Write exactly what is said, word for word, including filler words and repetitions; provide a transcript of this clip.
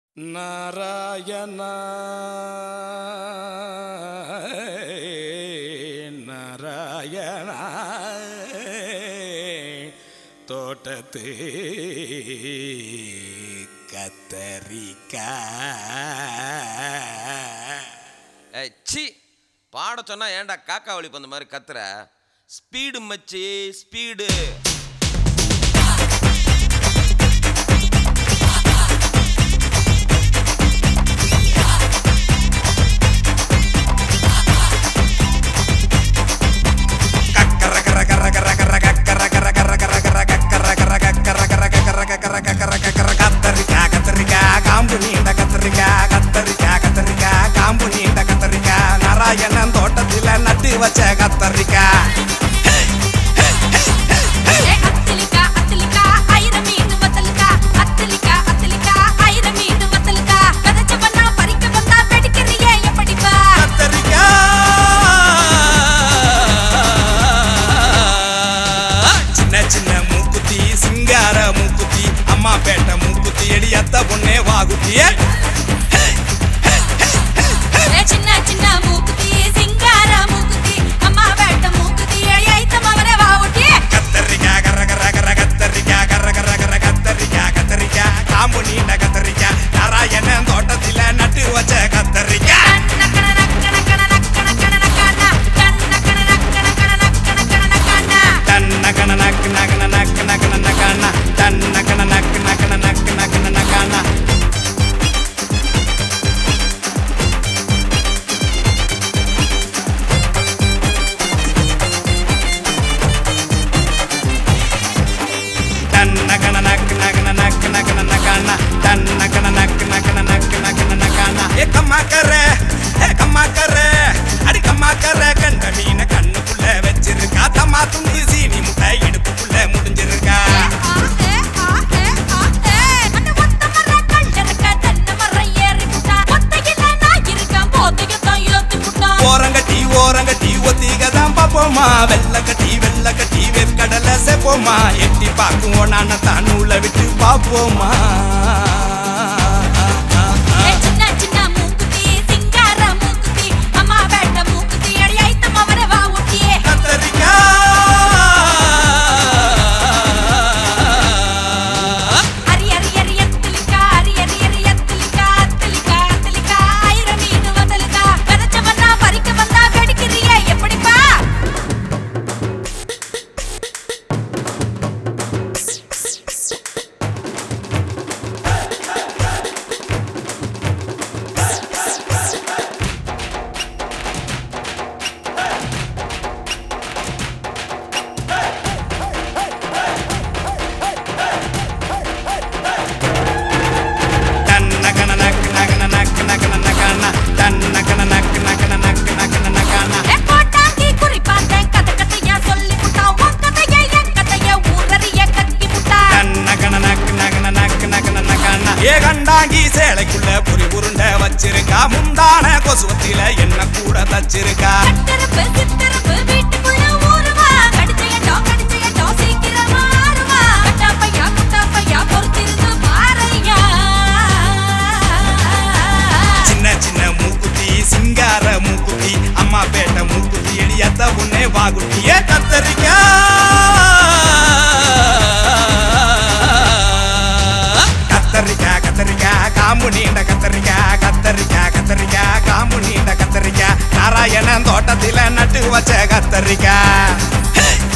நாராயண நாராயண தோட்டத்து கத்தரிக்காய். சி பாட சொன்னா ஏன்டா காக்கா வழி பந்த மாதிரி கத்துற? ஸ்பீடு மச்சி ஸ்பீடு. கத்தரிக்கா கத்தரிக்கா காம்பு நீண்ட கத்தரிக்கா கத்தரிக்கா கத்தரிக்கா காம்பு நீண்ட கத்தரிக்கா நாராயணன் தோட்டத்தில நட்டு வச்ச கத்தரிக்கா. அம்மா பேட்ட மூக்குத்தி எடி அத்த பொண்ணே வாகுத்தியே. சின்ன சின்ன மூக்குத்தி சிங்கார மூக்குத்தி அம்மா பேட்ட மூக்குத்தி எடி ஐத்த மவனே வாகுத்தி. கத்தரிக்கா கர கர கர கத்தரிக்கா கர கர கர கத்தரிக்கா கத்தரிக்கா காம்பு நீண்ட கத்தரிக்கா நாராயணன் தோட்டத்தில நட்டு வச்ச கத்தரிக்கா. கண்ணுக்குள்ள வச்சிருக்கா தம்மா துண்டி சீனி முட்டை இடுப்புக்குள்ள முடிஞ்சிருக்கா. ஓரங்கட்டி ஓரங்கட்டி ஒத்திகதான் பாப்போமா வெள்ள கட்டி வெள்ள கட்டி வெற்கடலை செப்போமா எட்டி பாக்குவோம் நான தான் நூலை விட்டு பாப்போமா. ஏ கண்டாங்கி சேலைக்குள்ள பொறி உருண்ட வச்சிருக்கா முந்தான கொசுவத்தில என்ன கூட தச்சிருக்கா. சின்ன சின்ன மூக்குத்தி சிங்கார மூக்குத்தி அம்மா பேட்ட மூக்குத்தி எடி அத்த பொண்ணே வாகுத்தியே. கத்தரிக்கா கத்தரிக்கா கத்தரிக்கா காம்பு நீண்ட கத்தரிக்கா கத்தரிக்கா கத்தரிக்கா காம்பு நீண்ட கத்தரிக்கா நாராயணன் தோட்டத்தில நட்டு வச்ச கத்தரிக்கா.